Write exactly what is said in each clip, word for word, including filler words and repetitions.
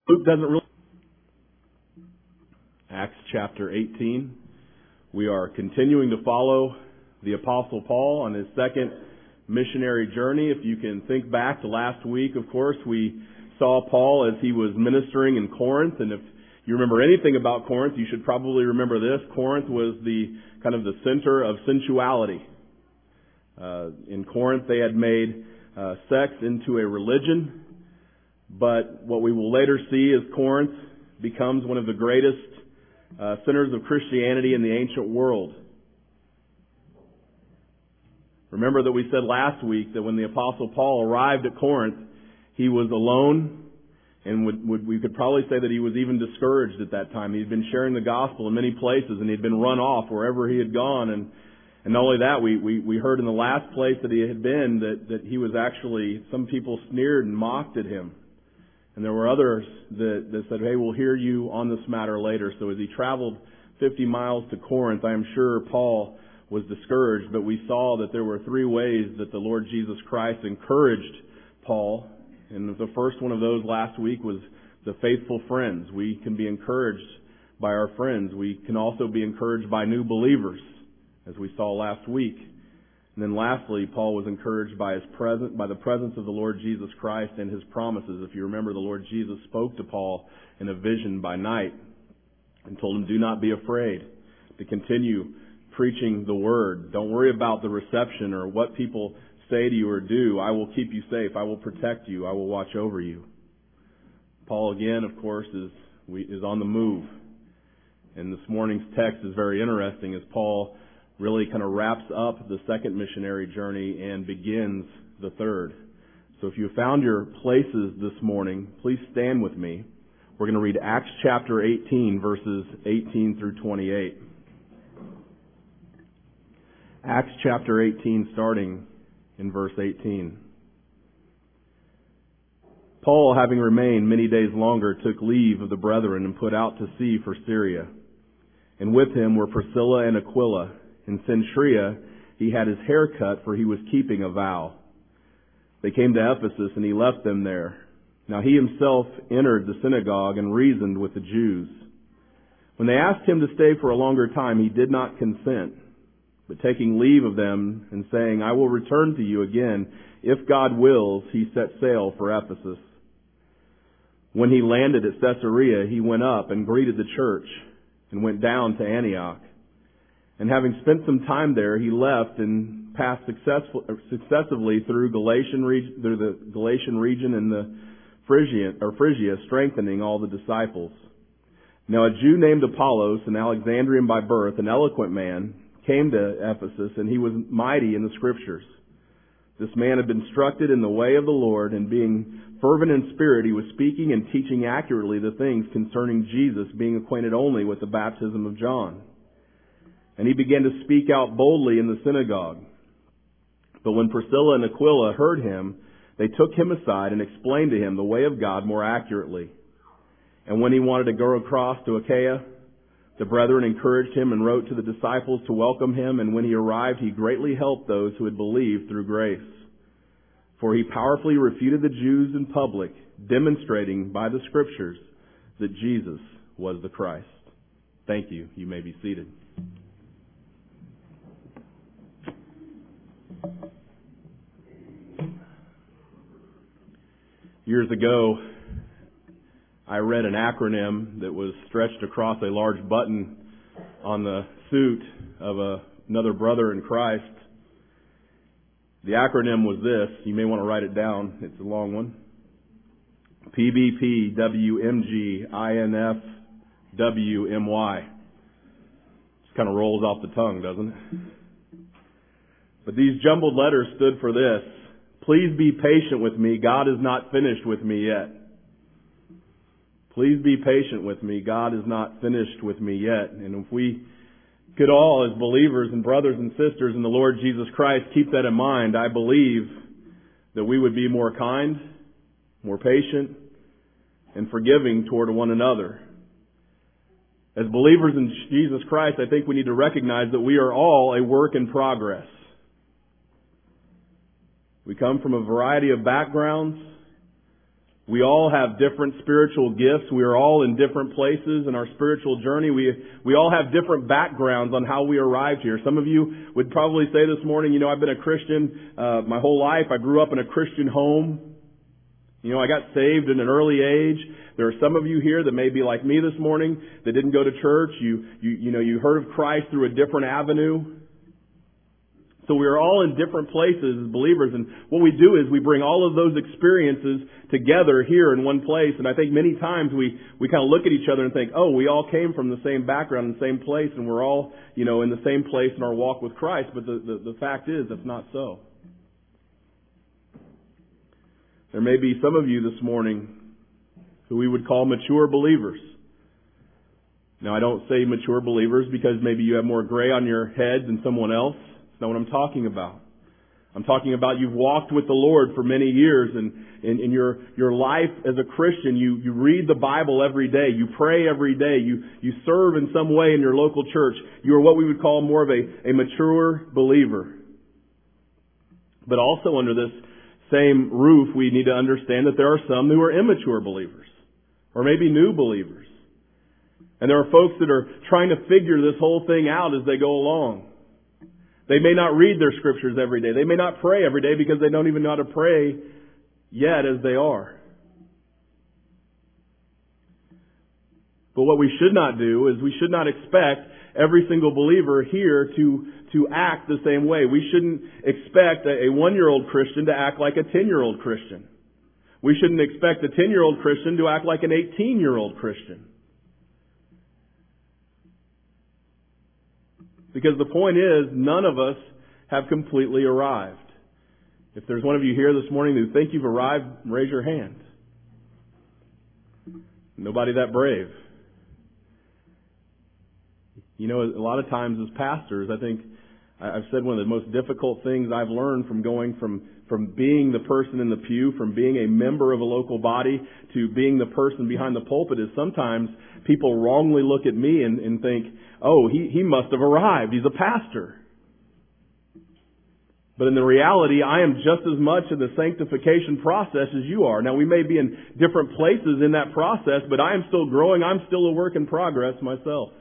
Luke doesn't really... Acts chapter eighteen. We are continuing to follow the Apostle Paul on his second missionary journey. If you can think back to last week, of course, we saw Paul as he was ministering in Corinth. And if you remember anything about Corinth, you should probably remember this. Corinth was the kind of the center of sensuality. Uh, in Corinth, they had made uh, sex into a religion. But what we will later see is Corinth becomes one of the greatest uh, centers of Christianity in the ancient world. Remember that we said last week that when the Apostle Paul arrived at Corinth, he was alone, and would, would, we could probably say that he was even discouraged at that time. He had been sharing the gospel in many places, and he had been run off wherever he had gone. And, and not only that, we, we, we heard in the last place that he had been that, that he was actually, some people sneered and mocked at him. And there were others that, that said, hey, we'll hear you on this matter later. So as he traveled fifty miles to Corinth, I am sure Paul was discouraged, but we saw that there were three ways that the Lord Jesus Christ encouraged Paul. And the first one of those last week was the faithful friends. We can be encouraged by our friends. We can also be encouraged by new believers, as we saw last week. And then lastly, Paul was encouraged by his presence, by the presence of the Lord Jesus Christ and his promises. If you remember, the Lord Jesus spoke to Paul in a vision by night and told him, do not be afraid, to continue preaching the word. Don't worry about the reception or what people say to you or do. I will keep you safe. I will protect you. I will watch over you. Paul, again, of course, is is on the move. And this morning's text is very interesting as Paul really kind of wraps up the second missionary journey and begins the third. So if you found your places this morning, please stand with me. We're going to read Acts chapter eighteen, verses eighteen through twenty-eight. Acts chapter eighteen, starting in verse eighteen. Paul, having remained many days longer, took leave of the brethren and put out to sea for Syria. And with him were Priscilla and Aquila. In Cenchrea he had his hair cut, for he was keeping a vow. They came to Ephesus, and he left them there. Now he himself entered the synagogue and reasoned with the Jews. When they asked him to stay for a longer time, he did not consent. But taking leave of them and saying, I will return to you again, if God wills, he set sail for Ephesus. When he landed at Caesarea, he went up and greeted the church and went down to Antioch. And having spent some time there, he left and passed successful, successively through Galatian region, through the Galatian region and the Phrygia, or Phrygia, strengthening all the disciples. Now a Jew named Apollos, an Alexandrian by birth, an eloquent man, came to Ephesus, and he was mighty in the Scriptures. This man had been instructed in the way of the Lord, and being fervent in spirit, he was speaking and teaching accurately the things concerning Jesus, being acquainted only with the baptism of John. And he began to speak out boldly in the synagogue. But when Priscilla and Aquila heard him, they took him aside and explained to him the way of God more accurately. And when he wanted to go across to Achaia, the brethren encouraged him and wrote to the disciples to welcome him. And when he arrived, he greatly helped those who had believed through grace. For he powerfully refuted the Jews in public, demonstrating by the Scriptures that Jesus was the Christ. Thank you. You may be seated. Years ago, I read an acronym that was stretched across a large button on the suit of a, another brother in Christ. The acronym was this. You may want to write it down. It's a long one. P B P W M G I N F W M Y. Just kind of rolls off the tongue, doesn't it? But these jumbled letters stood for this. Please be patient with me. God is not finished with me yet. Please be patient with me. God is not finished with me yet. And if we could all, as believers and brothers and sisters in the Lord Jesus Christ, keep that in mind, I believe that we would be more kind, more patient, and forgiving toward one another. As believers in Jesus Christ, I think we need to recognize that we are all a work in progress. We come from a variety of backgrounds. We all have different spiritual gifts. We are all in different places in our spiritual journey. We we all have different backgrounds on how we arrived here. Some of you would probably say this morning, you know, I've been a Christian uh, my whole life. I grew up in a Christian home. You know, I got saved at an early age. There are some of you here that may be like me this morning that didn't go to church. You you you know, you heard of Christ through a different avenue. So we are all in different places as believers, and what we do is we bring all of those experiences together here in one place. And I think many times we, we kind of look at each other and think, oh, we all came from the same background, the same place, and we're all, you know, in the same place in our walk with Christ. But the, the, the fact is, that's not so. There may be some of you this morning who we would call mature believers. Now, I don't say mature believers because maybe you have more gray on your head than someone else. That's not what I'm talking about. I'm talking about you've walked with the Lord for many years, and in, in your your life as a Christian, you, you read the Bible every day, you pray every day, you, you serve in some way in your local church. You are what we would call more of a, a mature believer. But also under this same roof, we need to understand that there are some who are immature believers, or maybe new believers. And there are folks that are trying to figure this whole thing out as they go along. They may not read their scriptures every day. They may not pray every day because they don't even know how to pray yet as they are. But what we should not do is we should not expect every single believer here to, to act the same way. We shouldn't expect a, a one-year-old Christian to act like a ten-year-old Christian. We shouldn't expect a ten-year-old Christian to act like an eighteen-year-old Christian. Because the point is, none of us have completely arrived. If there's one of you here this morning who think you've arrived, raise your hand. Nobody that brave. You know, a lot of times as pastors, I think I've said one of the most difficult things I've learned from going from, from being the person in the pew, from being a member of a local body, to being the person behind the pulpit, is sometimes people wrongly look at me and, and think, oh, he, he must have arrived. He's a pastor. But in the reality, I am just as much in the sanctification process as you are. Now, we may be in different places in that process, but I am still growing. I'm still a work in progress myself.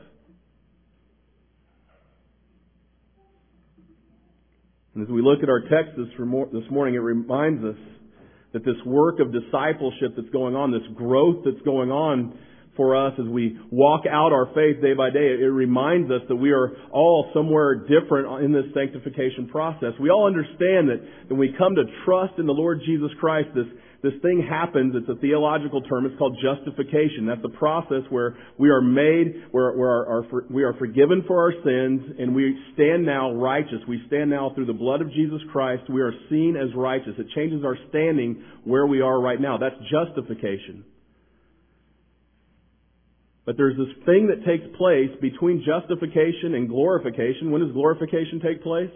And as we look at our text this, this morning, it reminds us that this work of discipleship that's going on, this growth that's going on for us as we walk out our faith day by day, it reminds us that we are all somewhere different in this sanctification process. We all understand that when we come to trust in the Lord Jesus Christ, this This thing happens. It's a theological term. It's called justification. That's the process where we are made, where, where our, our, we are forgiven for our sins, and we stand now righteous. We stand now through the blood of Jesus Christ. We are seen as righteous. It changes our standing where we are right now. That's justification. But there's this thing that takes place between justification and glorification. When does glorification take place?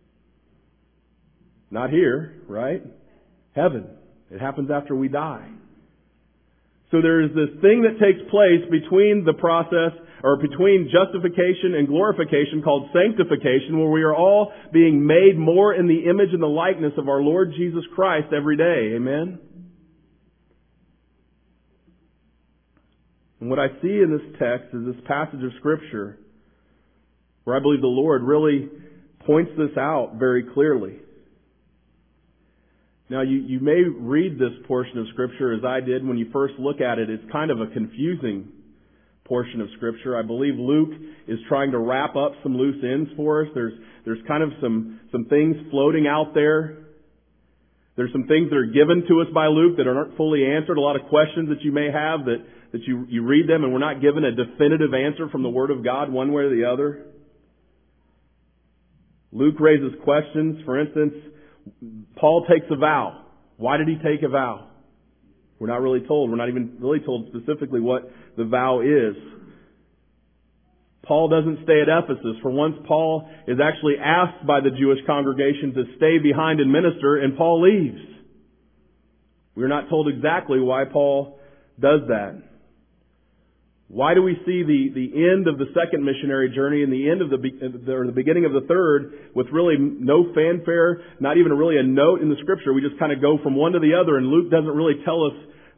Not here, right? Heaven. It happens after we die. So there is this thing that takes place between the process, or between justification and glorification, called sanctification, where we are all being made more in the image and the likeness of our Lord Jesus Christ every day. Amen? And what I see in this text is this passage of Scripture where I believe the Lord really points this out very clearly. Now, you, you may read this portion of Scripture as I did when you first look at it. It's kind of a confusing portion of Scripture. I believe Luke is trying to wrap up some loose ends for us. There's, there's kind of some, some things floating out there. There's some things that are given to us by Luke that aren't fully answered. A lot of questions that you may have that, that you, you read them and we're not given a definitive answer from the Word of God one way or the other. Luke raises questions. For instance, Paul takes a vow. Why did he take a vow? We're not really told. We're not even really told specifically what the vow is. Paul doesn't stay at Ephesus. For once, Paul is actually asked by the Jewish congregation to stay behind and minister, and Paul leaves. We're not told exactly why Paul does that. Why do we see the, the end of the second missionary journey and the end of the, or the beginning of the third with really no fanfare, not even really a note in the Scripture? We just kind of go from one to the other, and Luke doesn't really tell us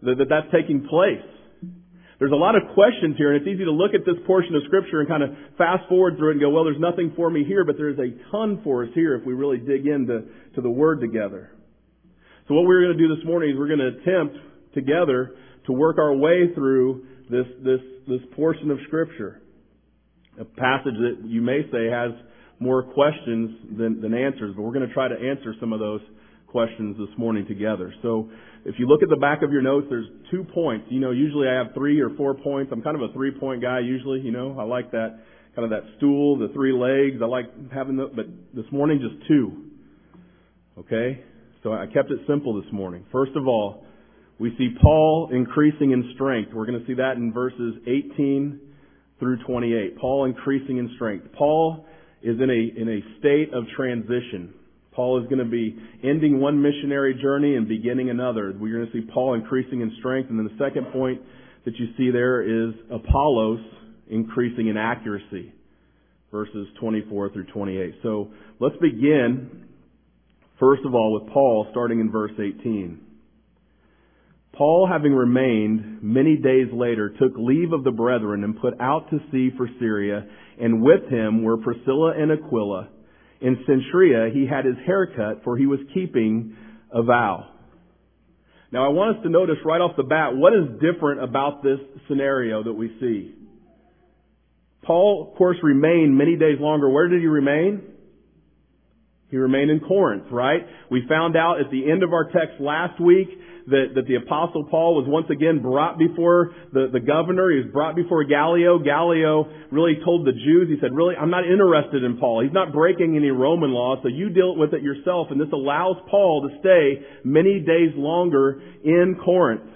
that, that that's taking place. There's a lot of questions here, and it's easy to look at this portion of Scripture and kind of fast forward through it and go, well, there's nothing for me here, but there's a ton for us here if we really dig into to the Word together. So what we're going to do this morning is we're going to attempt together to work our way through this this this portion of Scripture. A passage that you may say has more questions than, than answers, but we're going to try to answer some of those questions this morning together. So if you look at the back of your notes, there's two points. You know, usually I have three or four points. I'm kind of a three-point guy usually, you know. I like that, kind of that stool, the three legs. I like having the, but this morning just two. Okay? So I kept it simple this morning. First of all, we see Paul increasing in strength. We're going to see that in verses eighteen through twenty-eight. Paul increasing in strength. Paul is in a in a state of transition. Paul is going to be ending one missionary journey and beginning another. We're going to see Paul increasing in strength. And then the second point that you see there is Apollos increasing in accuracy. Verses twenty-four through twenty-eight. So let's begin, first of all, with Paul, starting in verse eighteen. Paul, having remained many days later, took leave of the brethren and put out to sea for Syria, and with him were Priscilla and Aquila. In Cenchrea he had his hair cut, for he was keeping a vow. Now I want us to notice right off the bat what is different about this scenario that we see. Paul, of course, remained many days longer. Where did he remain? He remained in Corinth, right? We found out at the end of our text last week that, that the Apostle Paul was once again brought before the, the governor. He was brought before Gallio. Gallio really told the Jews, he said, really, I'm not interested in Paul. He's not breaking any Roman law, so you deal with it yourself. And this allows Paul to stay many days longer in Corinth.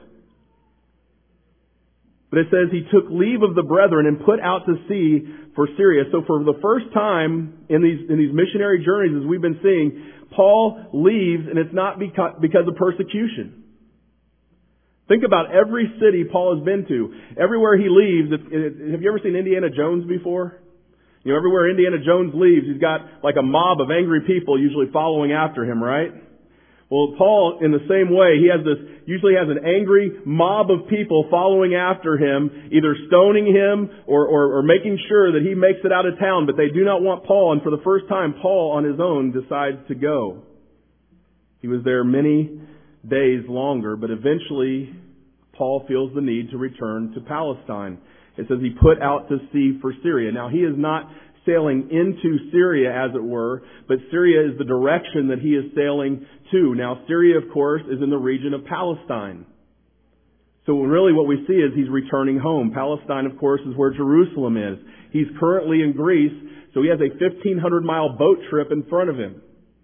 But it says he took leave of the brethren and put out to sea for Syria. So for the first time in these in these missionary journeys, as we've been seeing, Paul leaves, and it's not because, because of persecution. Think about every city Paul has been to. Everywhere he leaves, it, it, have you ever seen Indiana Jones before? You know, everywhere Indiana Jones leaves, he's got like a mob of angry people usually following after him, right? Well, Paul, in the same way, he has this, usually has an angry mob of people following after him, either stoning him or, or, or making sure that he makes it out of town, but they do not want Paul, and for the first time, Paul on his own decides to go. He was there many days longer, but eventually, Paul feels the need to return to Palestine. It says he put out to sea for Syria. Now, he is not sailing into Syria, as it were, but Syria is the direction that he is sailing to. Now, Syria, of course, is in the region of Palestine. So really what we see is he's returning home. Palestine, of course, is where Jerusalem is. He's currently in Greece, so he has a fifteen hundred mile boat trip in front of him.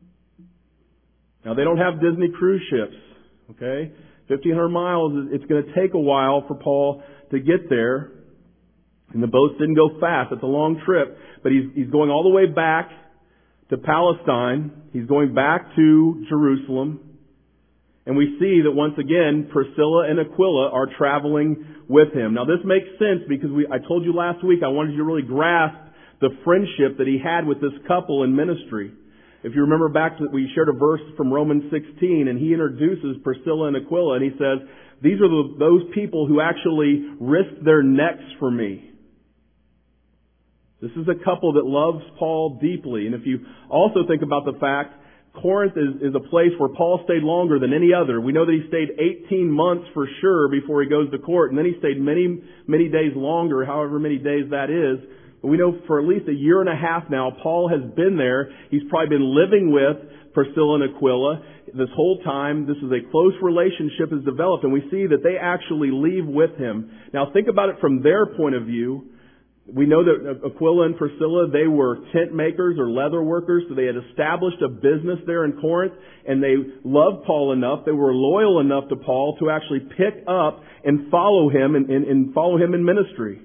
Now, they don't have Disney cruise ships, okay? fifteen hundred miles, it's going to take a while for Paul to get there. And the boats didn't go fast. It's a long trip. But he's, he's going all the way back to Palestine. He's going back to Jerusalem. And we see that once again, Priscilla and Aquila are traveling with him. Now this makes sense because we, I told you last week I wanted you to really grasp the friendship that he had with this couple in ministry. If you remember back to, we shared a verse from Romans sixteen, and he introduces Priscilla and Aquila, and he says, these are the, those people who actually risked their necks for me. This is a couple that loves Paul deeply. And if you also think about the fact, Corinth is, is a place where Paul stayed longer than any other. We know that he stayed eighteen months for sure before he goes to court, and then he stayed many, many days longer, however many days that is. But we know for at least a year and a half now, Paul has been there. He's probably been living with Priscilla and Aquila this whole time. This is a close relationship has developed, and we see that they actually leave with him. Now think about it from their point of view. We know that Aquila and Priscilla, they were tent makers or leather workers, so they had established a business there in Corinth, and they loved Paul enough, they were loyal enough to Paul to actually pick up and follow him and, and, and follow him in ministry.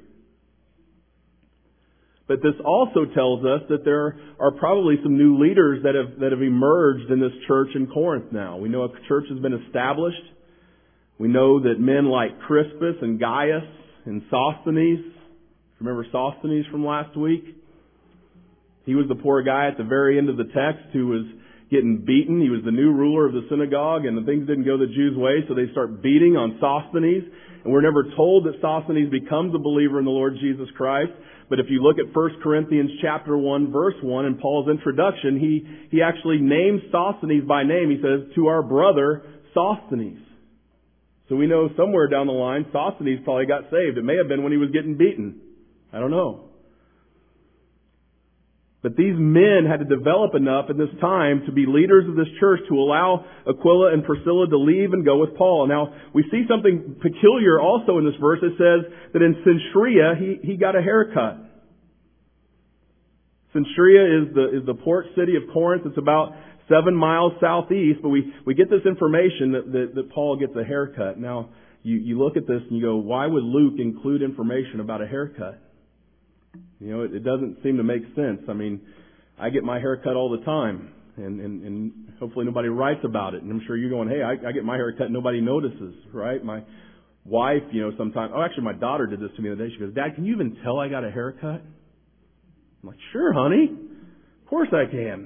But this also tells us that there are probably some new leaders that have that have emerged in this church in Corinth now. We know a church has been established. We know that men like Crispus and Gaius and Sosthenes, remember Sosthenes from last week? He was the poor guy at the very end of the text who was getting beaten. He was the new ruler of the synagogue, and the things didn't go the Jews' way, so they start beating on Sosthenes. And we're never told that Sosthenes becomes a believer in the Lord Jesus Christ. But if you look at First Corinthians chapter one, verse one, in Paul's introduction, he, he actually names Sosthenes by name. He says, to our brother Sosthenes. So we know somewhere down the line, Sosthenes probably got saved. It may have been when he was getting beaten. I don't know. But these men had to develop enough at this time to be leaders of this church to allow Aquila and Priscilla to leave and go with Paul. Now, we see something peculiar also in this verse. It says that in Cenchrea, he, he got a haircut. Cenchrea is the, is the port city of Corinth. It's about seven miles southeast, but we, we get this information that, that, that Paul gets a haircut. Now, you, you look at this and you go, why would Luke include information about a haircut? You know, it, it doesn't seem to make sense. I mean, I get my hair cut all the time, and, and, and hopefully nobody writes about it. And I'm sure you're going, hey, I, I get my hair cut and nobody notices, right? My wife, you know, sometimes, oh, actually my daughter did this to me the other day. She goes, Dad, can you even tell I got a haircut? I'm like, sure, honey. Of course I can.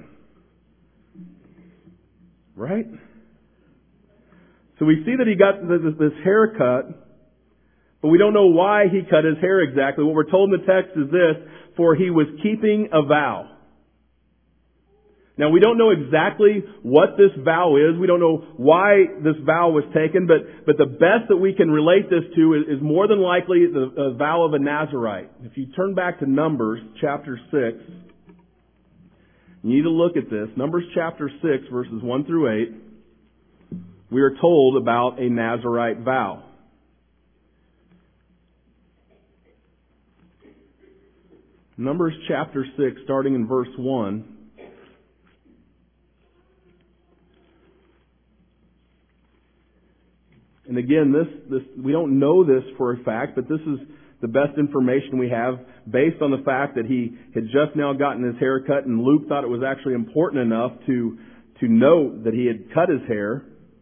Right? So we see that he got this, this haircut. But we don't know why he cut his hair exactly. What we're told in the text is this, for he was keeping a vow. Now we don't know exactly what this vow is. We don't know why this vow was taken, but, but the best that we can relate this to is, is more than likely the, the vow of a Nazirite. If you turn back to Numbers chapter six, you need to look at this. Numbers chapter six, verses one through eight, we are told about a Nazirite vow. Numbers chapter six, starting in verse one. And again, this, this, we don't know this for a fact, but this is the best information we have based on the fact that he had just now gotten his hair cut, and Luke thought it was actually important enough to, to note that he had cut his hair.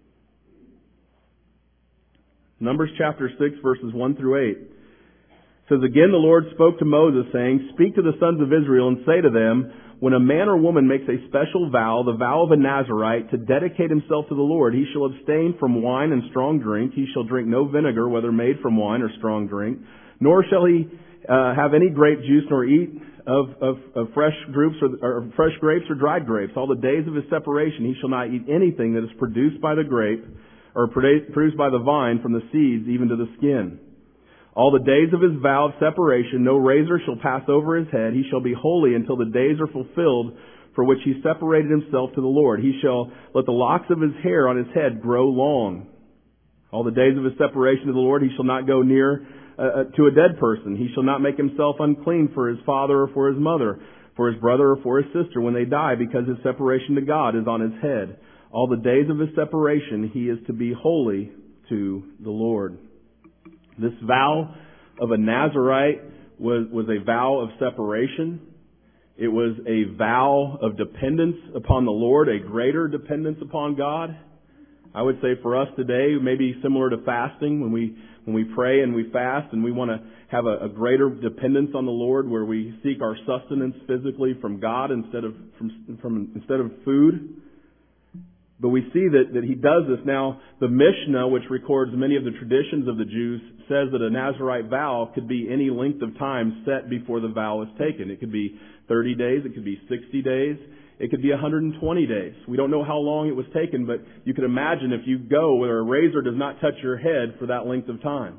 Numbers chapter six, verses one through eight. It says, again, the Lord spoke to Moses, saying, speak to the sons of Israel and say to them, when a man or woman makes a special vow, the vow of a Nazirite, to dedicate himself to the Lord, he shall abstain from wine and strong drink. He shall drink no vinegar, whether made from wine or strong drink. Nor shall he uh, have any grape juice, nor eat of, of, of fresh grapes or, or fresh grapes or dried grapes. All the days of his separation he shall not eat anything that is produced by the grape, or produced by the vine from the seeds, even to the skin. All the days of his vow of separation, no razor shall pass over his head. He shall be holy until the days are fulfilled for which he separated himself to the Lord. He shall let the locks of his hair on his head grow long. All the days of his separation to the Lord, he shall not go near uh, to a dead person. He shall not make himself unclean for his father or for his mother, for his brother or for his sister when they die, because his separation to God is on his head. All the days of his separation, he is to be holy to the Lord. This vow of a Nazirite was, was a vow of separation. It was a vow of dependence upon the Lord, a greater dependence upon God. I would say for us today, maybe similar to fasting, when we when we pray and we fast and we want to have a, a greater dependence on the Lord, where we seek our sustenance physically from God instead of from, from instead of food. But we see that, that he does this. Now, the Mishnah, which records many of the traditions of the Jews, says that a Nazirite vow could be any length of time set before the vow is taken. It could be thirty days, it could be sixty days, it could be one hundred twenty days. We don't know how long it was taken, but you can imagine if you go where a razor does not touch your head for that length of time.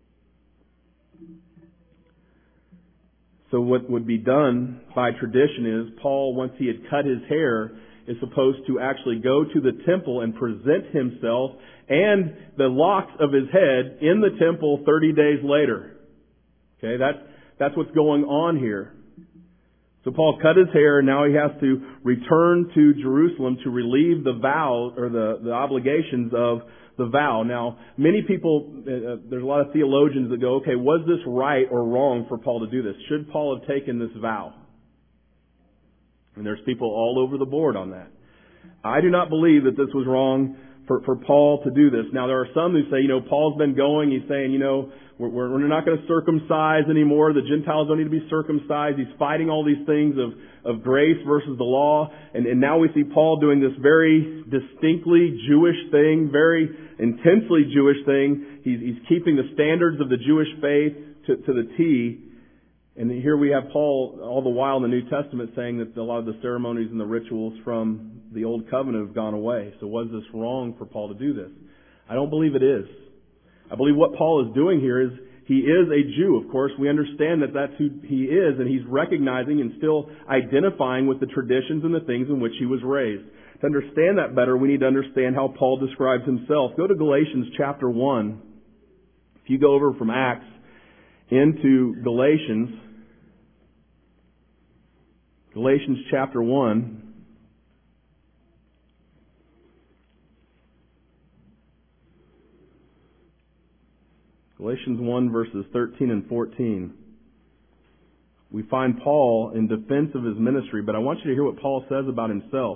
So what would be done by tradition is Paul, once he had cut his hair, is supposed to actually go to the temple and present himself and the locks of his head in the temple thirty days later. Okay, that's, that's what's going on here. So Paul cut his hair, and now he has to return to Jerusalem to relieve the vow, or the, the obligations of the vow. Now, many people, uh, there's a lot of theologians that go, okay, was this right or wrong for Paul to do this? Should Paul have taken this vow? And there's people all over the board on that. I do not believe that this was wrong for, for Paul to do this. Now, there are some who say, you know, Paul's been going, he's saying, you know, we're, we're not going to circumcise anymore. The Gentiles don't need to be circumcised. He's fighting all these things of, of grace versus the law. And, and now we see Paul doing this very distinctly Jewish thing, very intensely Jewish thing. He's, he's keeping the standards of the Jewish faith to, to the T. And here we have Paul all the while in the New Testament saying that a lot of the ceremonies and the rituals from the Old Covenant have gone away. So was this wrong for Paul to do this? I don't believe it is. I believe what Paul is doing here is he is a Jew. Of course, we understand that that's who he is, and he's recognizing and still identifying with the traditions and the things in which he was raised. To understand that better, we need to understand how Paul describes himself. Go to Galatians chapter one. If you go over from Acts into Galatians, Galatians chapter one. Galatians one verses thirteen and fourteen. We find Paul in defense of his ministry, but I want you to hear what Paul says about himself.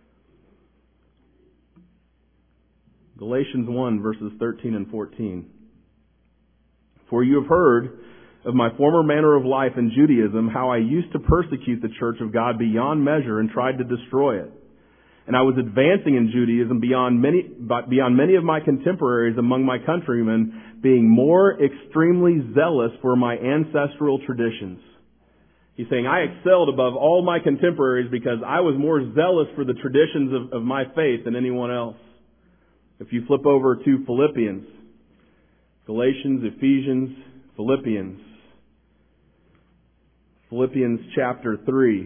Galatians one verses thirteen and fourteen. For you have heard of my former manner of life in Judaism, how I used to persecute the church of God beyond measure and tried to destroy it. And I was advancing in Judaism beyond many, beyond many of my contemporaries among my countrymen, being more extremely zealous for my ancestral traditions. He's saying, I excelled above all my contemporaries because I was more zealous for the traditions of, of my faith than anyone else. If you flip over to Philippians, Galatians, Ephesians, Philippians, Philippians chapter three.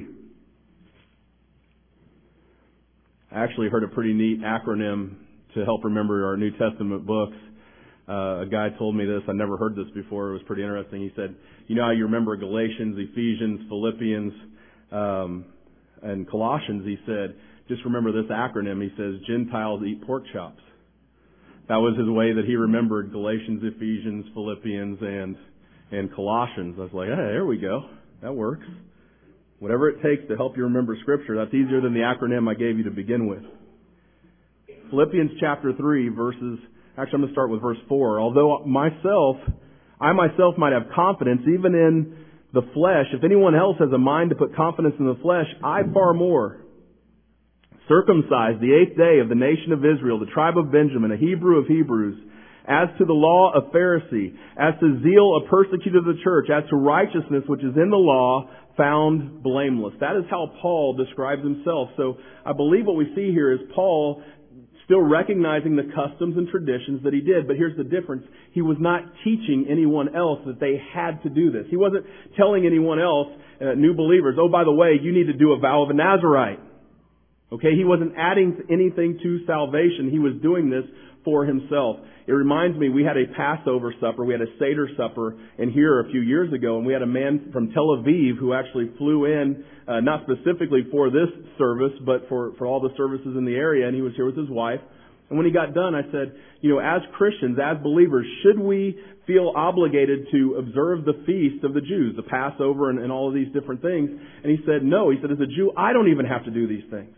I actually heard a pretty neat acronym to help remember our New Testament books. Uh, a guy told me this. I never heard this before. It was pretty interesting. He said, you know how you remember Galatians, Ephesians, Philippians, um, and Colossians? He said, just remember this acronym. He says, Gentiles eat pork chops. That was his way that he remembered Galatians, Ephesians, Philippians, and and Colossians. I was like, hey, there we go. That works. Whatever it takes to help you remember Scripture, that's easier than the acronym I gave you to begin with. Philippians chapter three, verses, actually I'm going to start with verse four. Although myself, I myself might have confidence even in the flesh, if anyone else has a mind to put confidence in the flesh, I far more. Circumcised the eighth day of the nation of Israel, the tribe of Benjamin, a Hebrew of Hebrews, as to the law, a Pharisee, as to zeal, a persecutor of the church, as to righteousness which is in the law, found blameless. That is how Paul describes himself. So I believe what we see here is Paul still recognizing the customs and traditions that he did. But here's the difference. He was not teaching anyone else that they had to do this. He wasn't telling anyone else, uh, new believers, oh, by the way, you need to do a vow of a Nazirite. Okay, he wasn't adding anything to salvation. He was doing this for himself. It reminds me, we had a Passover supper, we had a Seder supper in here a few years ago, and we had a man from Tel Aviv who actually flew in, uh, not specifically for this service, but for, for all the services in the area, and he was here with his wife. And when he got done, I said, you know, as Christians, as believers, should we feel obligated to observe the feast of the Jews, the Passover and, and all of these different things? And he said, no. He said, as a Jew, I don't even have to do these things.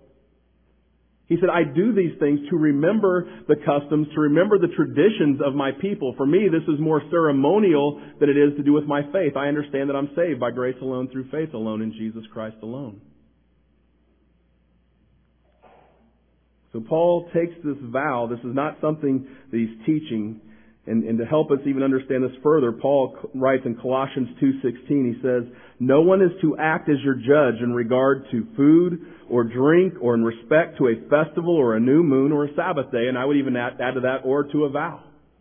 He said, I do these things to remember the customs, to remember the traditions of my people. For me, this is more ceremonial than it is to do with my faith. I understand that I'm saved by grace alone, through faith alone, in Jesus Christ alone. So Paul takes this vow. This is not something that he's teaching. And, and to help us even understand this further, Paul writes in Colossians two sixteen, he says, no one is to act as your judge in regard to food or drink or in respect to a festival or a new moon or a Sabbath day. And I would even add, add to that, or to a vow.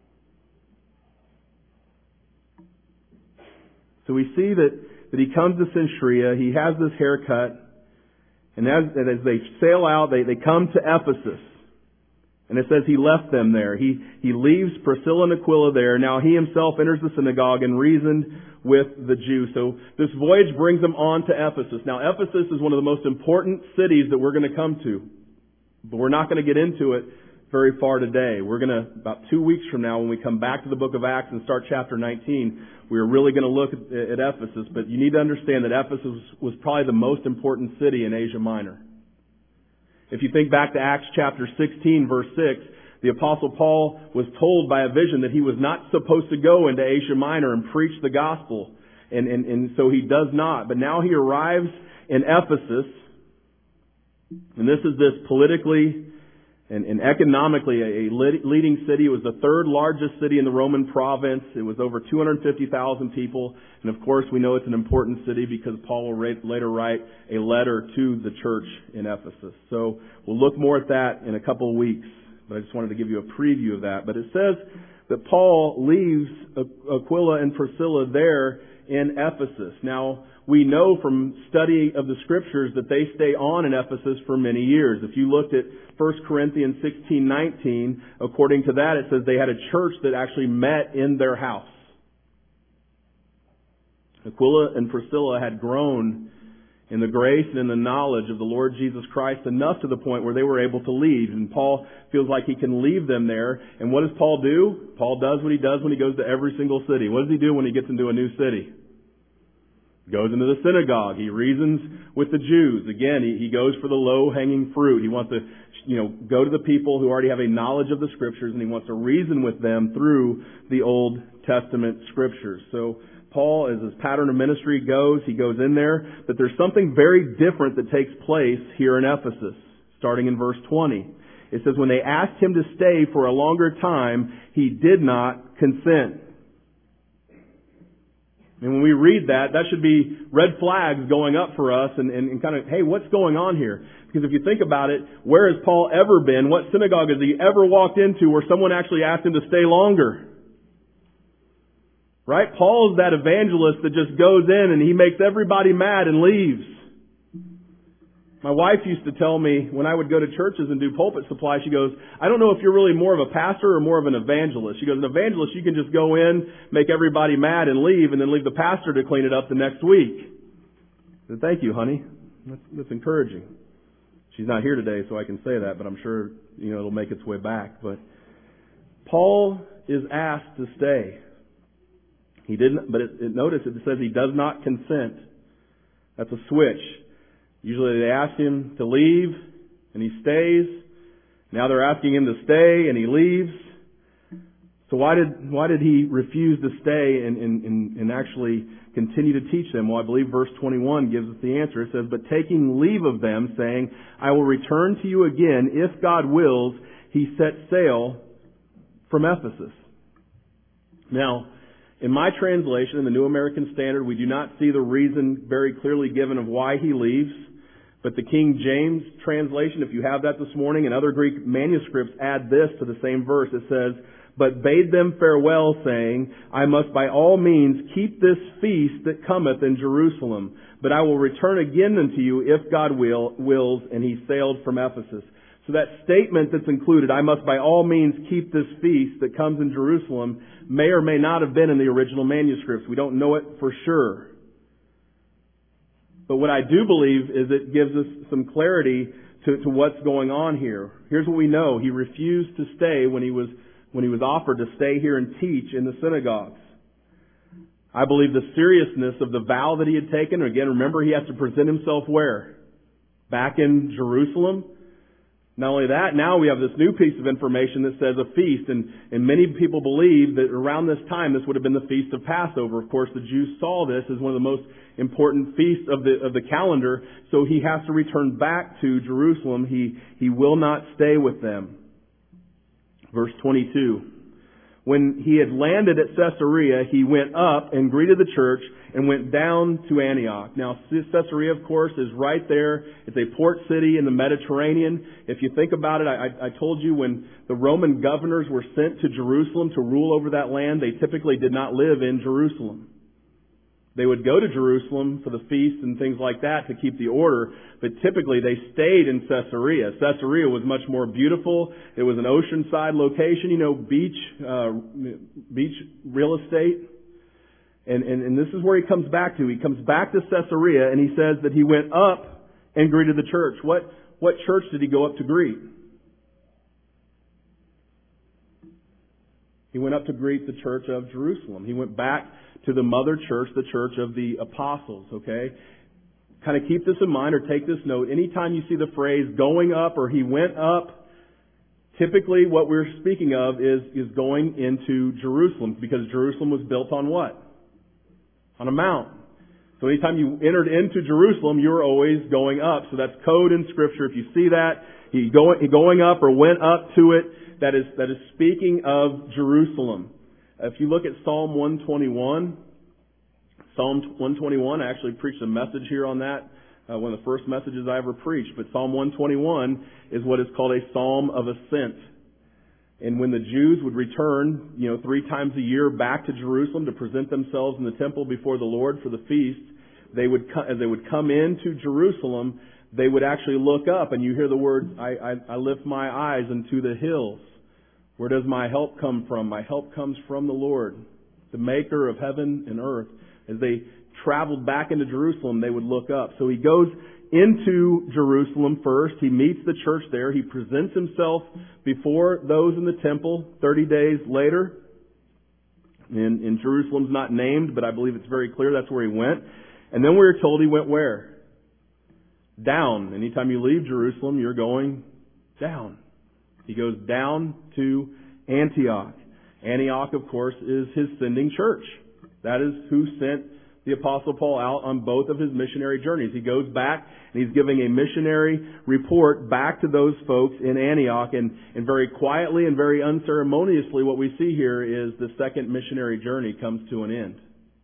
So we see that, that he comes to Cenchrea, he has this haircut, and as, and as they sail out, they, they come to Ephesus. And it says he left them there. He, he leaves Priscilla and Aquila there. Now he himself enters the synagogue and reasoned with the Jews. So this voyage brings them on to Ephesus. Now Ephesus is one of the most important cities that we're going to come to. But we're not going to get into it very far today. We're going to, about two weeks from now, when we come back to the book of Acts and start chapter nineteen, we're really going to look at, at Ephesus. But you need to understand that Ephesus was probably the most important city in Asia Minor. If you think back to Acts chapter sixteen, verse six, the Apostle Paul was told by a vision that he was not supposed to go into Asia Minor and preach the gospel. And, and, and so he does not. But now he arrives in Ephesus. And this is this politically and, and economically a, a leading city. It was the third largest city in the Roman province. It was over two hundred fifty thousand people. And of course we know it's an important city because Paul will write, later write a letter to the church in Ephesus. So we'll look more at that in a couple of weeks. But I just wanted to give you a preview of that. But it says that Paul leaves Aquila and Priscilla there in Ephesus. Now, we know from study of the Scriptures that they stay on in Ephesus for many years. If you looked at First Corinthians sixteen nineteen, according to that, it says they had a church that actually met in their house. Aquila and Priscilla had grown in the grace and in the knowledge of the Lord Jesus Christ enough to the point where they were able to leave. And Paul feels like he can leave them there. And what does Paul do? Paul does what he does when he goes to every single city. What does he do when he gets into a new city? He goes into the synagogue. He reasons with the Jews. Again, he, he goes for the low-hanging fruit. He wants to, you know, go to the people who already have a knowledge of the Scriptures, and he wants to reason with them through the Old Testament Scriptures. So Paul, as his pattern of ministry goes, he goes in there, but there's something very different that takes place here in Ephesus, starting in verse twenty. It says, when they asked him to stay for a longer time, he did not consent. And when we read that, that should be red flags going up for us and, and, and kind of, hey, what's going on here? Because if you think about it, where has Paul ever been? What synagogue has he ever walked into where someone actually asked him to stay longer? Right? Paul is that evangelist that just goes in and he makes everybody mad and leaves. My wife used to tell me when I would go to churches and do pulpit supply, she goes, I don't know if you're really more of a pastor or more of an evangelist. She goes, an evangelist, you can just go in, make everybody mad and leave, and then leave the pastor to clean it up the next week. I said, thank you, honey. That's, that's encouraging. She's not here today, so I can say that, but I'm sure, you know, it'll make its way back. But Paul is asked to stay. He didn't, but it, it, notice it says he does not consent. That's a switch. Usually they ask him to leave, and he stays. Now they're asking him to stay, and he leaves. So why did why did he refuse to stay and, and, and actually continue to teach them? Well, I believe verse twenty-one gives us the answer. It says, but taking leave of them, saying, I will return to you again, if God wills, he set sail from Ephesus. Now, in my translation, in the New American Standard, we do not see the reason very clearly given of why he leaves. But the King James translation, if you have that this morning, and other Greek manuscripts add this to the same verse. It says, but bade them farewell, saying, I must by all means keep this feast that cometh in Jerusalem. But I will return again unto you, if God will, wills. And he sailed from Ephesus. So that statement that's included, I must by all means keep this feast that comes in Jerusalem, may or may not have been in the original manuscripts. We don't know it for sure. But what I do believe is it gives us some clarity to, to what's going on here. Here's what we know. He refused to stay when he was when he was offered to stay here and teach in the synagogues. I believe the seriousness of the vow that he had taken, again, remember he has to present himself where? Back in Jerusalem. Not only that, now we have this new piece of information that says a feast, and, and many people believe that around this time this would have been the Feast of Passover. Of course, the Jews saw this as one of the most important feasts of the of the calendar, so he has to return back to Jerusalem. He he will not stay with them. Verse twenty-two. When he had landed at Caesarea, he went up and greeted the church and went down to Antioch. Now, Caesarea, of course, is right there. It's a port city in the Mediterranean. If you think about it, I, I told you when the Roman governors were sent to Jerusalem to rule over that land, they typically did not live in Jerusalem. They would go to Jerusalem for the feasts and things like that to keep the order, but typically they stayed in Caesarea. Caesarea was much more beautiful. It was an oceanside location, you know, beach, uh, beach real estate. And, and, and this is where he comes back to. He comes back to Caesarea and he says that he went up and greeted the church. What, what church did he go up to greet? He went up to greet the church of Jerusalem. He went back to the mother church, the church of the apostles, okay? kind of keep this in mind or take this note. Anytime you see the phrase going up or he went up, typically what we're speaking of is, is going into Jerusalem, because Jerusalem was built on what? On a mount. So anytime you entered into Jerusalem, you were always going up. So that's code in Scripture. If you see that, he going, he going up or went up to it, that is, that is speaking of Jerusalem. If you look at Psalm one twenty-one, Psalm one twenty-one, I actually preached a message here on that, uh, one of the first messages I ever preached. But Psalm one twenty-one is what is called a Psalm of Ascent. And when the Jews would return, you know, three times a year back to Jerusalem to present themselves in the temple before the Lord for the feast, they would, as they would come into Jerusalem, they would actually look up, and you hear the words, I, I, I lift my eyes unto the hills. Where does my help come from? My help comes from the Lord, the maker of heaven and earth. As they traveled back into Jerusalem, they would look up. So he goes into Jerusalem first. He meets the church there. He presents himself before those in the temple thirty days later. And, and Jerusalem's not named, but I believe it's very clear that's where he went. And then we are told he went where? Down. Anytime you leave Jerusalem, you're going down. He goes down to Antioch. Antioch, of course, is his sending church. That is who sent the Apostle Paul out on both of his missionary journeys. He goes back and he's giving a missionary report back to those folks in Antioch. And, and very quietly and very unceremoniously, what we see here is the second missionary journey comes to an end.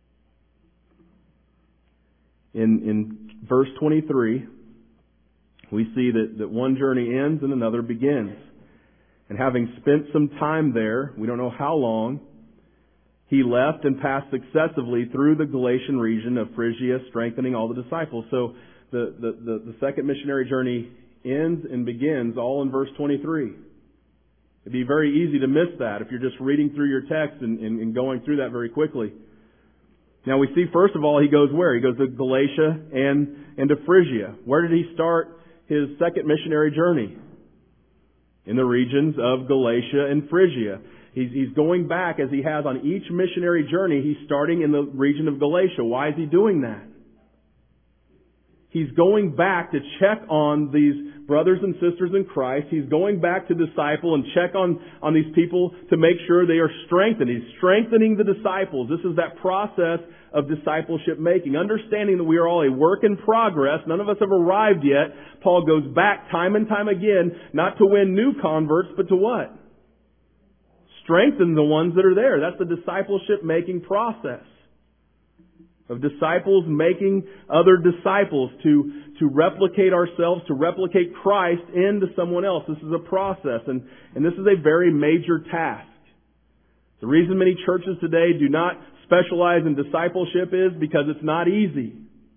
In, in verse twenty-three, we see that, that one journey ends and another begins. And having spent some time there, we don't know how long, he left and passed successively through the Galatian region of Phrygia, strengthening all the disciples. So the, the, the, the second missionary journey ends and begins all in verse twenty-three. It'd be very easy to miss that if you're just reading through your text and, and, and going through that very quickly. Now we see, first of all, he goes where? He goes to Galatia and, and to Phrygia. Where did he start his second missionary journey? In the regions of Galatia and Phrygia. He's, he's going back, as he has on each missionary journey, he's starting in the region of Galatia. Why is he doing that? He's going back to check on these brothers and sisters in Christ. He's going back to disciple and check on, on these people to make sure they are strengthened. He's strengthening the disciples. This is that process of discipleship making. Understanding that we are all a work in progress. None of us have arrived yet. Paul goes back time and time again, not to win new converts, but to what? Strengthen the ones that are there. That's the discipleship making process. Of disciples making other disciples, to, to replicate ourselves, to replicate Christ into someone else. This is a process, and, and this is a very major task. The reason many churches today do not specialize in discipleship is because it's not easy.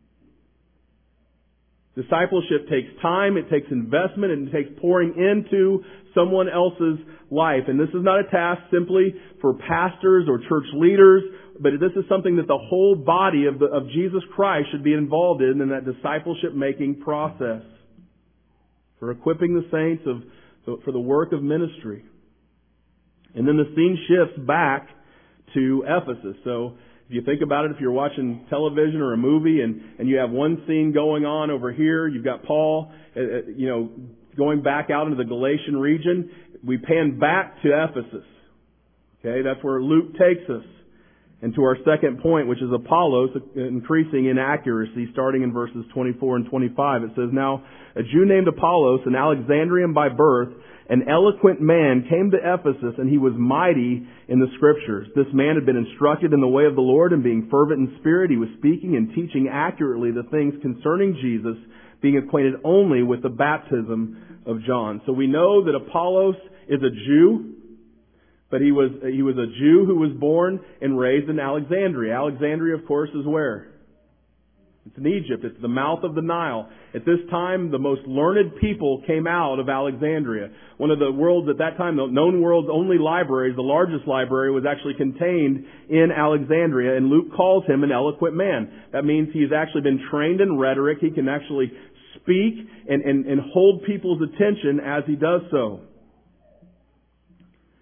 Discipleship takes time, it takes investment, and it takes pouring into someone else's life. And this is not a task simply for pastors or church leaders, but this is something that the whole body of, the, of Jesus Christ should be involved in, in that discipleship-making process. For equipping the saints of, for the work of ministry. And then the scene shifts back to Ephesus. So, if you think about it, if you're watching television or a movie and, and you have one scene going on over here, you've got Paul, uh, you know, going back out into the Galatian region, we pan back to Ephesus. Okay, that's where Luke takes us. And to our second point, which is Apollos increasing in accuracy, starting in verses twenty-four and twenty-five. It says, "Now a Jew named Apollos, an Alexandrian by birth, an eloquent man, came to Ephesus, and he was mighty in the Scriptures. This man had been instructed in the way of the Lord, and being fervent in spirit, he was speaking and teaching accurately the things concerning Jesus, being acquainted only with the baptism of John." So we know that Apollos is a Jew, but he was he was a Jew who was born and raised in Alexandria. Alexandria, of course, is where? It's in Egypt. It's the mouth of the Nile. At this time, the most learned people came out of Alexandria. One of the world's, at that time, the known world's only libraries, the largest library, was actually contained in Alexandria, and Luke calls him an eloquent man. That means he's actually been trained in rhetoric. He can actually speak and, and, and hold people's attention as he does so.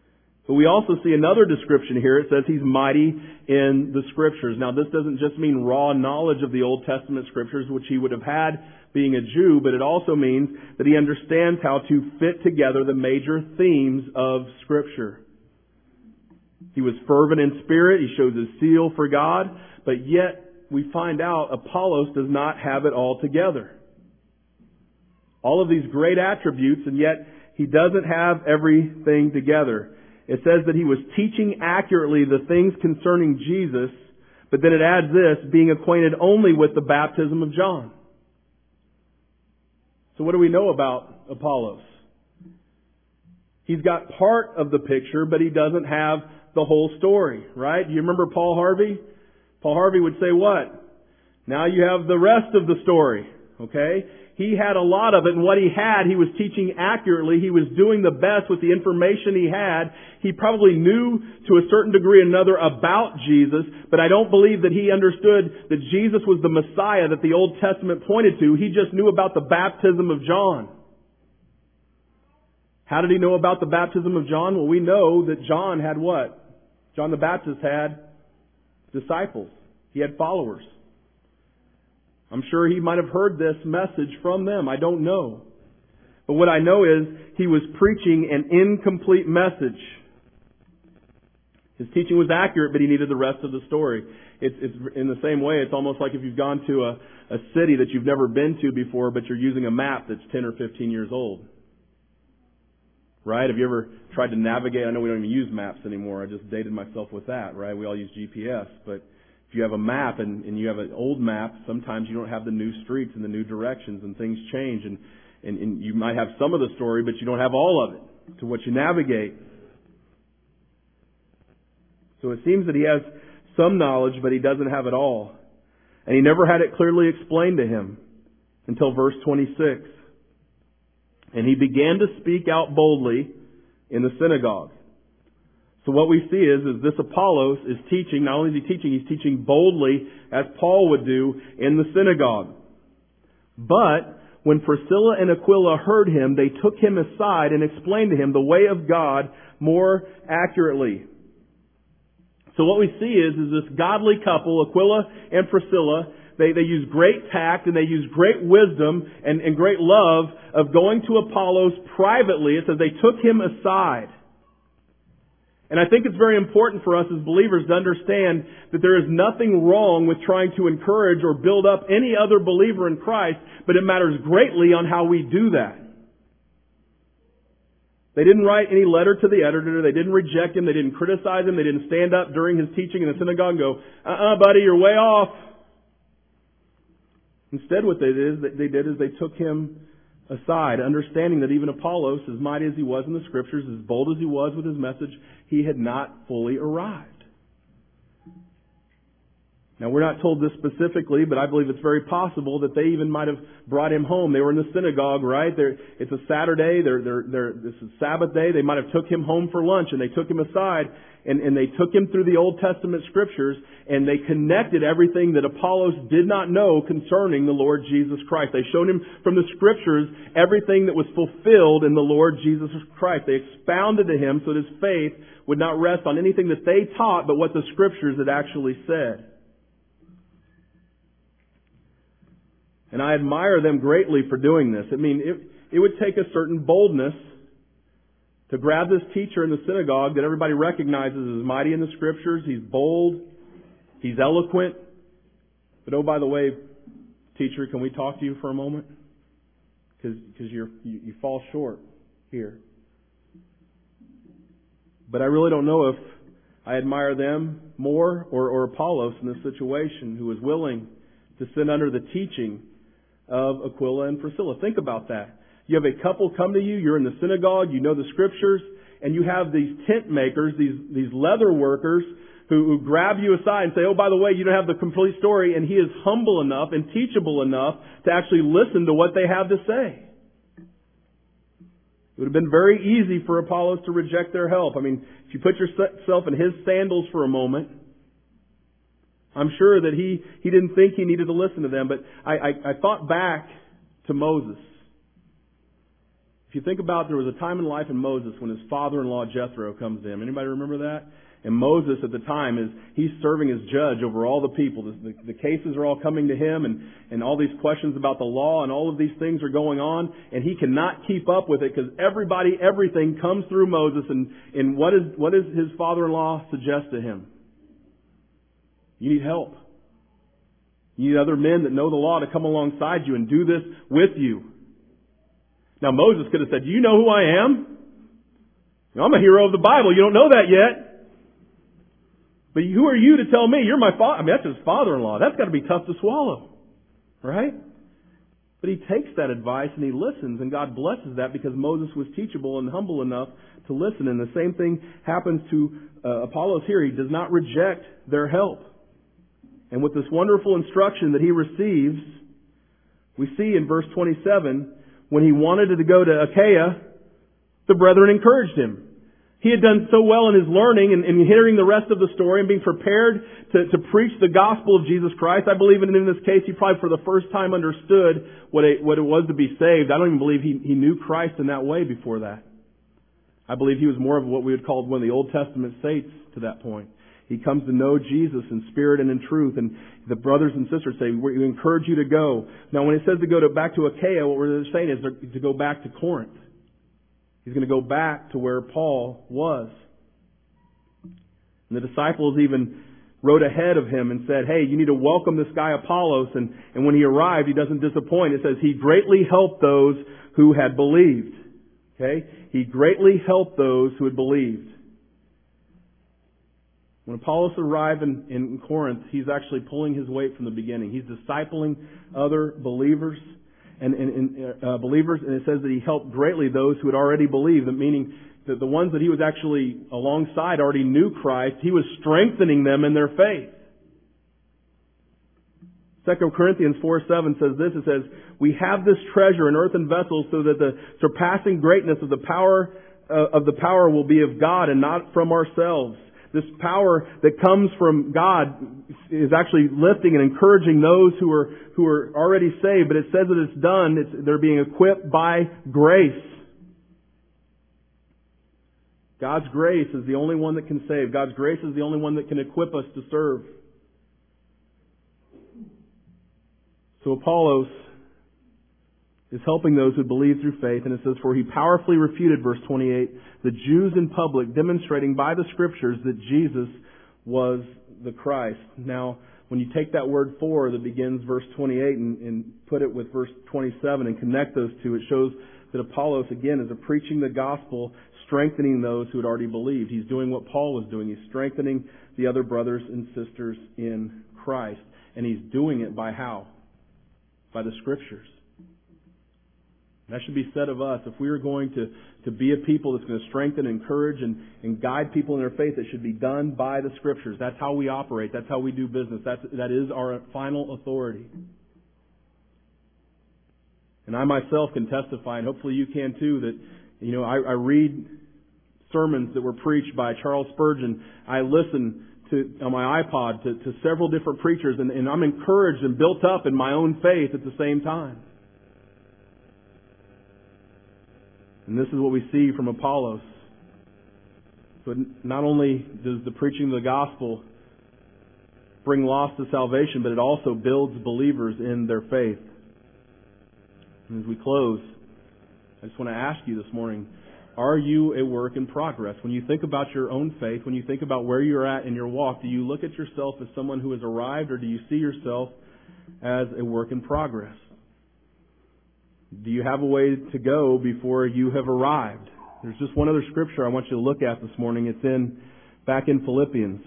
But we also see another description here. It says he's mighty in the Scriptures. Now, this doesn't just mean raw knowledge of the Old Testament Scriptures, which he would have had being a Jew, but it also means that he understands how to fit together the major themes of Scripture. He was fervent in spirit. He shows his zeal for God. But yet, we find out Apollos does not have it all together. All of these great attributes, and yet he doesn't have everything together. It says that he was teaching accurately the things concerning Jesus, but then it adds this, being acquainted only with the baptism of John. So what do we know about Apollos? He's got part of the picture, but he doesn't have the whole story, right? Do you remember Paul Harvey? Paul Harvey would say what? Now you have the rest of the story, okay? He had a lot of it, and what he had, he was teaching accurately. He was doing the best with the information he had. He probably knew to a certain degree or another about Jesus, but I don't believe that he understood that Jesus was the Messiah that the Old Testament pointed to. He just knew about the baptism of John. How did he know about the baptism of John? Well, we know that John had what? John the Baptist had disciples. He had followers. I'm sure he might have heard this message from them. I don't know. But what I know is he was preaching an incomplete message. His teaching was accurate, but he needed the rest of the story. It's, it's in the same way, it's almost like if you've gone to a, a city that you've never been to before, but you're using a map that's ten or fifteen years old. Right? Have you ever tried to navigate? I know we don't even use maps anymore. I just dated myself with that, right? We all use G P S. But if you have a map and, and you have an old map, sometimes you don't have the new streets and the new directions, and things change. And, and, and you might have some of the story, but you don't have all of it to what you navigate. So it seems that he has some knowledge, but he doesn't have it all. And he never had it clearly explained to him until verse twenty-six. And he began to speak out boldly in the synagogue. So what we see is, is this Apollos is teaching, not only is he teaching, he's teaching boldly as Paul would do in the synagogue. But when Priscilla and Aquila heard him, they took him aside and explained to him the way of God more accurately. So what we see is, is this godly couple, Aquila and Priscilla, They, they use great tact and they use great wisdom and, and great love of going to Apollos privately. It says they took him aside. And I think it's very important for us as believers to understand that there is nothing wrong with trying to encourage or build up any other believer in Christ, but it matters greatly on how we do that. They didn't write any letter to the editor. They didn't reject him. They didn't criticize him. They didn't stand up during his teaching in the synagogue and go, uh-uh, buddy, you're way off. Instead, what they did, they did is they took him aside, understanding that even Apollos, as mighty as he was in the Scriptures, as bold as he was with his message, he had not fully arrived. Now, we're not told this specifically, but I believe it's very possible that they even might have brought him home. They were in the synagogue, right? They're, it's a Saturday. They're, they're, they're, this is Sabbath day. They might have took him home for lunch, and they took him aside, and, and they took him through the Old Testament Scriptures, and they connected everything that Apollos did not know concerning the Lord Jesus Christ. They showed him from the Scriptures everything that was fulfilled in the Lord Jesus Christ. They expounded to him so that his faith would not rest on anything that they taught, but what the Scriptures had actually said. And I admire them greatly for doing this. I mean, it, it would take a certain boldness to grab this teacher in the synagogue that everybody recognizes as mighty in the Scriptures. He's bold. He's eloquent. But oh, by the way, teacher, can we talk to you for a moment? Because you're you, you fall short here. But I really don't know if I admire them more or, or Apollos in this situation, who was willing to sit under the teaching of Aquila and Priscilla. Think about that. You have a couple come to you, you're in the synagogue, you know the Scriptures, and you have these tent makers, these, these leather workers who, who grab you aside and say, oh, by the way, you don't have the complete story, and he is humble enough and teachable enough to actually listen to what they have to say. It would have been very easy for Apollos to reject their help. I mean, if you put yourself in his sandals for a moment, I'm sure that he, he didn't think he needed to listen to them, but I, I, I thought back to Moses. If you think about, there was a time in life in Moses when his father-in-law Jethro comes in. Anybody remember that? And Moses at the time is, he's serving as judge over all the people. The, the, the cases are all coming to him, and, and all these questions about the law and all of these things are going on, and he cannot keep up with it because everybody, everything comes through Moses. And, and what is, what does his father-in-law suggest to him? You need help. You need other men that know the law to come alongside you and do this with you. Now Moses could have said, do you know who I am? I'm a hero of the Bible. You don't know that yet. But who are you to tell me? You're my father. I mean, that's his father-in-law. That's got to be tough to swallow. Right? But he takes that advice and he listens, and God blesses that because Moses was teachable and humble enough to listen. And the same thing happens to uh, Apollos here. He does not reject their help. And with this wonderful instruction that he receives, we see in verse twenty-seven, when he wanted to go to Achaia, the brethren encouraged him. He had done so well in his learning and, and hearing the rest of the story and being prepared to, to preach the gospel of Jesus Christ. I believe in, in this case, he probably for the first time understood what it, what it was to be saved. I don't even believe he, he knew Christ in that way before that. I believe he was more of what we would call one of the Old Testament saints to that point. He comes to know Jesus in spirit and in truth. And the brothers and sisters say, we encourage you to go. Now, when it says to go to, back to Achaia, what we're saying is to go back to Corinth. He's going to go back to where Paul was. And the disciples even wrote ahead of him and said, hey, you need to welcome this guy Apollos. And, and when he arrived, he doesn't disappoint. It says he greatly helped those who had believed. Okay? He greatly helped those who had believed. When Apollos arrived in, in Corinth, he's actually pulling his weight from the beginning. He's discipling other believers. And, and, and uh, believers, and it says that he helped greatly those who had already believed, meaning that the ones that he was actually alongside already knew Christ. He was strengthening them in their faith. Second Corinthians four seven says this, it says, we have this treasure in earthen vessels so that the surpassing greatness of the power uh, of the power will be of God and not from ourselves. This power that comes from God is actually lifting and encouraging those who are who are already saved. But it says that it's done. It's, they're being equipped by grace. God's grace is the only one that can save. God's grace is the only one that can equip us to serve. So Apollos is helping those who believe through faith. And it says, for he powerfully refuted, verse twenty-eight, the Jews in public, demonstrating by the Scriptures that Jesus was the Christ. Now, when you take that word for that begins verse twenty-eight and, and put it with verse twenty-seven and connect those two, it shows that Apollos, again, is a preaching the gospel, strengthening those who had already believed. He's doing what Paul was doing. He's strengthening the other brothers and sisters in Christ. And he's doing it by how? By the Scriptures. That should be said of us. If we are going to, to be a people that's going to strengthen, encourage, and, and guide people in their faith, it should be done by the Scriptures. That's how we operate. That's how we do business. That's, that is our final authority. And I myself can testify, and hopefully you can too, that, you know, I, I read sermons that were preached by Charles Spurgeon. I listen to, on my iPod to, to several different preachers, and, and I'm encouraged and built up in my own faith at the same time. And this is what we see from Apollos. But not only does the preaching of the gospel bring lost to salvation, but it also builds believers in their faith. And as we close, I just want to ask you this morning, are you a work in progress? When you think about your own faith, when you think about where you're at in your walk, do you look at yourself as someone who has arrived, or do you see yourself as a work in progress? Do you have a way to go before you have arrived? There's just one other scripture I want you to look at this morning. It's in back in Philippians,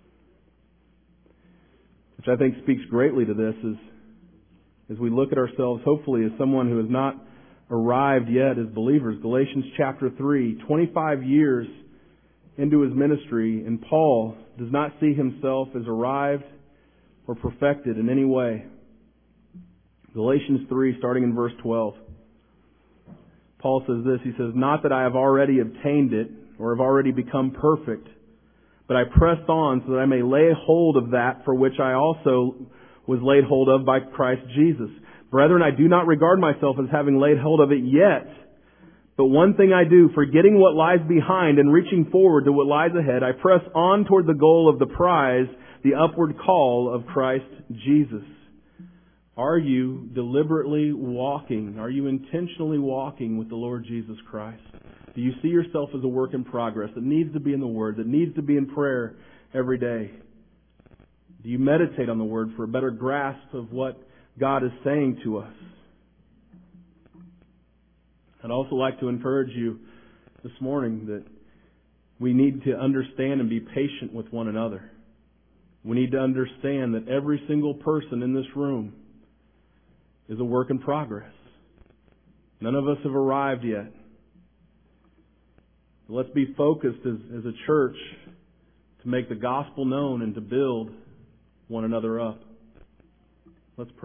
which I think speaks greatly to this as, as we look at ourselves, hopefully, as someone who has not arrived yet as believers. Galatians chapter three, twenty-five years into his ministry, and Paul does not see himself as arrived or perfected in any way. Galatians three, starting in verse twelve. Paul says this, he says, not that I have already obtained it or have already become perfect, but I press on so that I may lay hold of that for which I also was laid hold of by Christ Jesus. Brethren, I do not regard myself as having laid hold of it yet, But one thing I do, forgetting what lies behind and reaching forward to what lies ahead, I press on toward the goal of the prize, the upward call of Christ Jesus. Are you deliberately walking? Are you intentionally walking with the Lord Jesus Christ? Do you see yourself as a work in progress that needs to be in the Word, that needs to be in prayer every day? Do you meditate on the Word for a better grasp of what God is saying to us? I'd also like to encourage you this morning that we need to understand and be patient with one another. We need to understand that every single person in this room is a work in progress. None of us have arrived yet. Let's be focused as, as a church to make the gospel known and to build one another up. Let's pray.